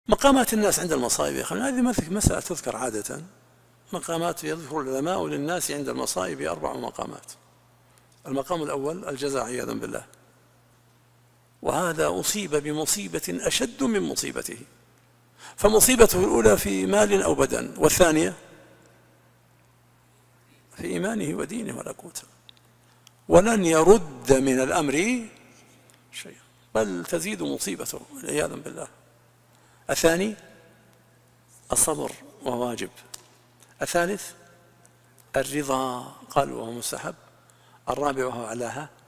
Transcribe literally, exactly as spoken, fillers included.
مقامات الناس عند المصائب يا أخوان، هذه مسألة تذكر عادة. مقامات يذكر العلماء للناس عند المصائب أربع مقامات. المقام الأول الجزاء عياذا بالله، وهذا أصيب بمصيبة أشد من مصيبته، فمصيبته الأولى في مال أو بدن، والثانية في إيمانه ودينه ولا قوة، ولن يرد من الأمر شيئا بل تزيد مصيبته عياذا بالله. الثاني الصبر وهو واجب. الثالث الرضا قال وهو مستحب. الرابع وهو أعلاها